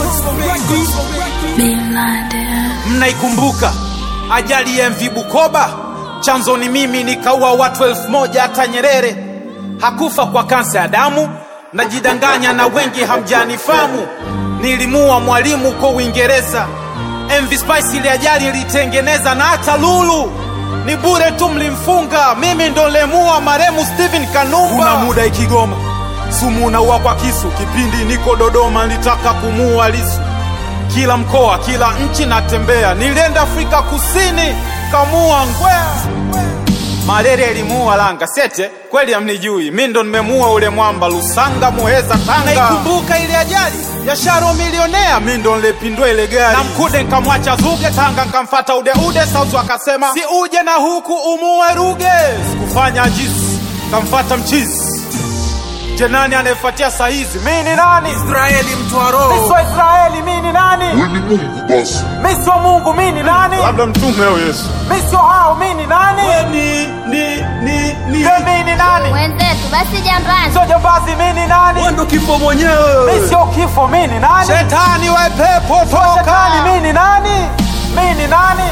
Mnaikumbuka ajali ya MV Bukoba? Chanzo ni mimi, nikaua watu 1000. Hata Nyerere hakufa kwa kansa ya damu. Najidanganya na wengi hamjanifamu. Nilimua mwalimu kwa Uingereza. MV Spice ile ajali ilitengeneza, na hata Lulu ni bure tu mlimfunga. Mimi ndo lemua maremu Steven Kanumba. Kuna muda Ikigoma sumu na uwa kwa kisu. Kipindi niko Dodoma nilitaka kumua Lissu. Kila mkoa, kila nchi natembea. Nilienda Afrika Kusini kamua Ngwea. Malaria ilimuua Langa. Sete kweli hamnijui, mimi ndo nimemua ule mwamba Lusanga Muheza Tanga. Naikumbuka ile ajali ya Sharo milionea, mimi ndo nilepindua ile gari. Na Mkude nikamwacha Zuge, Tanga nikamfuata Ude. Sauti akasema si uje na huku umuwe Ruge. Sikufanya ajizi, nikamfuata Mchizi. Je, nani anayefuatia saa hizi? Mimi ni nani? Israeli mtu wa roho. Mimi sio Israeli, mimi ni nani? Wewe ni Mungu basi. Mimi sio Mungu, mimi ni nani? Labda mtume au Yesu. Mimi sio hao, mimi ni nani? Wewe ni mimi ni nani? Wenzetu basi jambazi. Sio jambazi, mimi ni nani? Wewe ndo kifo mwenyewe. Mimi sio kifo, mimi ni nani? Shetani wa pepo toka. Shetani, mimi ni nani? Mimi ni nani?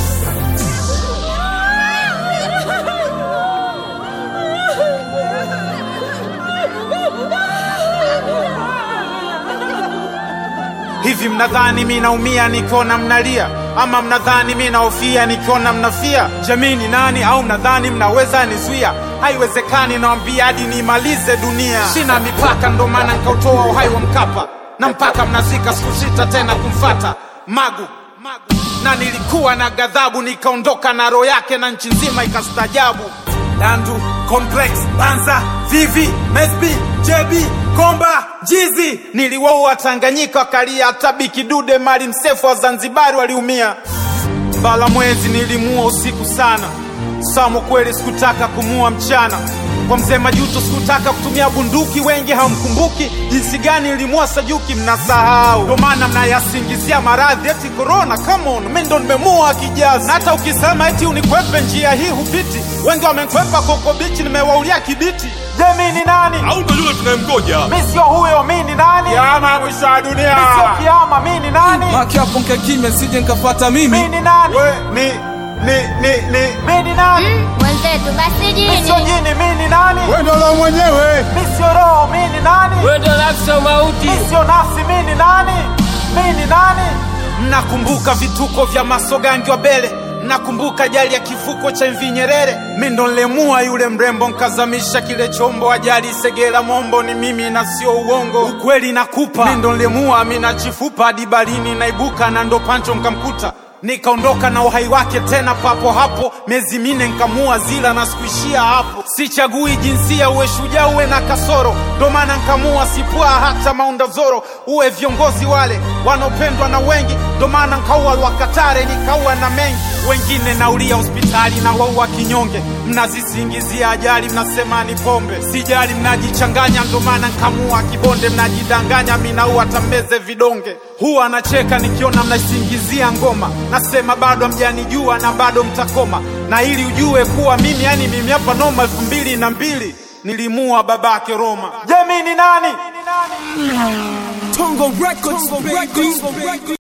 Hivi mnadhani mimi naumia nikiona mnalia? Ama mnadhani mimi naofia nikiona mnafia? Jamii ni nani? Au mnadhani mnaweza nizuia? Haiwezekani, naambia hadi nimalize dunia. Sina mipaka, ndo maana nikautoa uhai wa Mkapa. Na mpaka mnazika sikusita tena kumfata Magu. Na nilikuwa na ghadhabu, nikaondoka na roho yake na nchi nzima ikastajabu. Dandu, Complex, Banza, Vivi, Mesbi, JB, Komba, Jizi. Niliwaua Tanganyika wakalia, hata Bikidude Mali Msefu wa Zanzibari waliumia. Bala Mwezi nilimua usiku sana. Samu kweli sikutaka kumua mchana. Kwa Mzee Majuto sikutaka kutumia bunduki. Wengi hamkumbuki jinsi gani nilimua Sajuki, mnasahau. Ndo maana mnayasingizia maradhi eti corona. Come on, mimi ndo nimemua Kijazi. Na hata ukisema eti unikwepe njia hii hupiti. Wengi wamenikwepa Koko Beach, nimewaulia Kibiti. Je, mimi ni nani? Au ndo yule tunayemgoja? Mimi sio huyo, mimi ni nani? Kiama mwisho wa dunia. Mimi sio kiama, mimi ni nani? Maki hapo mkakime sije nikafuata mimi. Mimi ni nani? We mimi ni nani? Wenzetu basi jini. Mimi sio jini, mimi ni nani? Wewe ndo roho mwenyewe. Mimi sio roho, mimi ni nani? Wewe ndo nafsi ya mauti. Mimi sio nafsi, mimi ni nani? Mimi ni nani? Mnakumbuka vituko vya Masogangi wa Bele? Nakumbuka ajali ya kifuko cha MV Nyerere? Mimi ndo nilemua yule mrembo nkazamisha kile chombo. Ajali Segera Mombo ni mimi na sio uongo. Ukweli nakupa, mimi ndo nilemua Amina Chifupa. Hadi barini naibuka na ndo Pancho nkamkuta. Nikaondoka na uhai wake tena papo hapo. Miezi 4 nkamua Zila na sikuishia hapo. Sichagui jinsia, uwe shujaa uwe na kasoro. Ndo maana nkamua Sipua hata Maunda Zoro. Uwe viongozi wale wanaopendwa na wengi. Ndo maana nkaua Lwakatare nikaua na mengi. Wengine naulia hospitali na waua kinyonge. Mnazisingizia ajali mnasema ni pombe. Sijali mnajichanganya, ndo maana nkamua Kibonde. Mnajidanganya mimi naua tambeze vidonge. Huwa anacheka nikiona mnasingizia ngoma. Nasema bado hamjanijua na bado mtakoma. Na ili ujue kuwa mimi mimi hapa noma 2002 nilimua babake Roma. Je, mimi ni nani? Tongo Records.